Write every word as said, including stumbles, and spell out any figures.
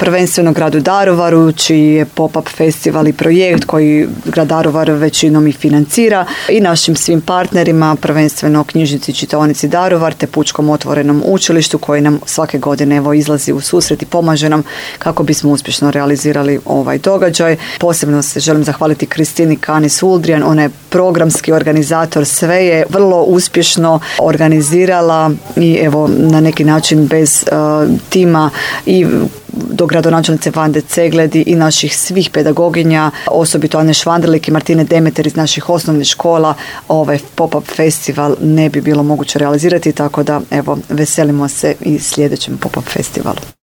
prvenstveno gradu Daruvaru, čiji je pop-up festival i projekt koji grad Daruvar većinom i financira, i našim svim partnerima, prvenstveno knjižnici i čitaonici Daruvar te Pučkom otvorenom učilištu koji nam svake godine evo izlazi u susret i pomaže nam kako bismo uspješno realizirali ovaj događaj. Posebno se želim zahvaliti Kristini Kanis Uldrijan, ona je programski organizator, sve je vrlo uspješno organizirala i evo na neki način bez uh, tima i do gradonačelnice Vande Cegledi i naših svih pedagoginja, osobito Ane Švanderlik i Martine Demeter iz naših osnovnih škola, ovaj pop-up festival ne bi bilo moguće realizirati, tako da evo veselimo se i sljedećem pop-up festivalu.